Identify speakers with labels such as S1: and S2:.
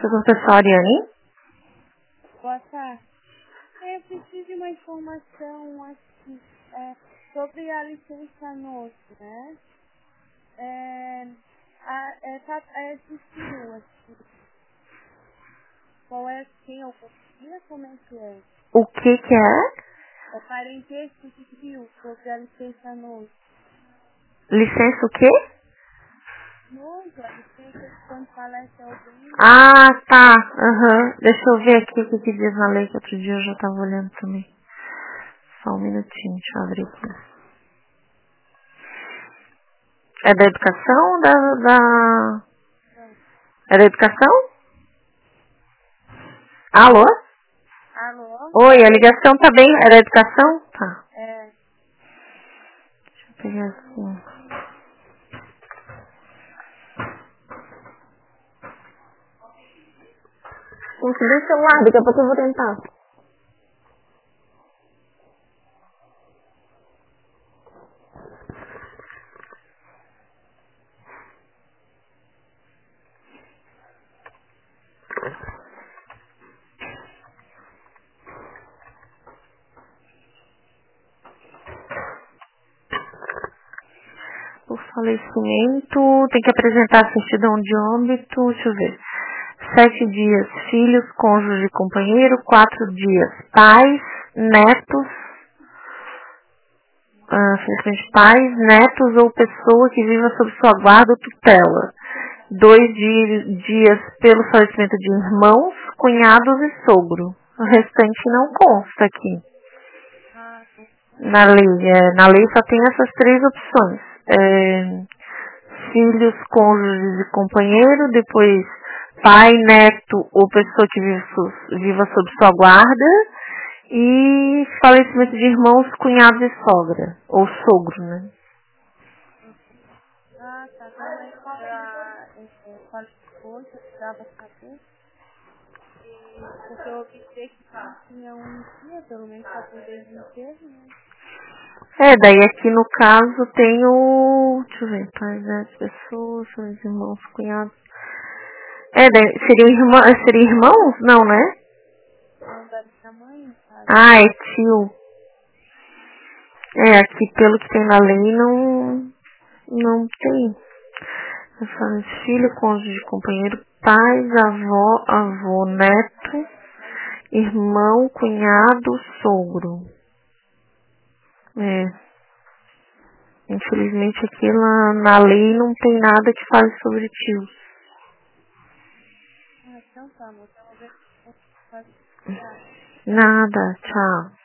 S1: Professora Ariane?
S2: Boa tarde. Eu preciso de uma informação aqui sobre a licença NOS, né? Existiu aqui. Qual é quem eu confia? Como é que é?
S1: O que é?
S2: É parentesco civil sobre a licença NOS.
S1: Licença o quê?
S2: NOS, a licença quando falece alguém.
S1: Ah, tá. Deixa eu ver aqui o que diz na lei, que outro dia eu já estava olhando também. Só um minutinho, deixa eu abrir aqui. É da educação ou da... É da educação? Alô?
S2: Alô?
S1: Oi, a ligação tá bem... É da educação? Tá. Deixa eu pegar assim. Deixa o celular, daqui a pouco eu vou tentar. O falecimento tem que apresentar a certidão de óbito, deixa eu ver. 7 dias filhos, cônjuge, companheiro. 4 dias pais, netos, simplesmente pais, netos ou pessoa que viva sob sua guarda ou tutela. 2 dias pelo falecimento de irmãos, cunhados e sogro. O restante não consta aqui. Na lei só tem essas 3 opções. Filhos, cônjuges e companheiro, depois pai, neto ou pessoa que viva sob sua guarda, e falecimento de irmãos, cunhados e sogra, ou sogro, né?
S2: Tá. Falei hoje, eu dava saber. Porque eu ouvi dizer que tinha um dia, pelo menos para poder inteiro, né?
S1: Daí aqui no caso tem o... Deixa eu ver, pai, né? Pessoas, seus irmãos, cunhados. Daí seria irmãos? Não, né?
S2: Não da minha mãe, sabe?
S1: Ah, é tio. Aqui pelo que tem na lei não tem. Eu falo filho, cônjuge, companheiro, pais, avô, neto, irmão, cunhado, sogro. Infelizmente aqui na lei não tem nada que fale sobre tios.
S2: Então tá, moça.
S1: Nada, tchau.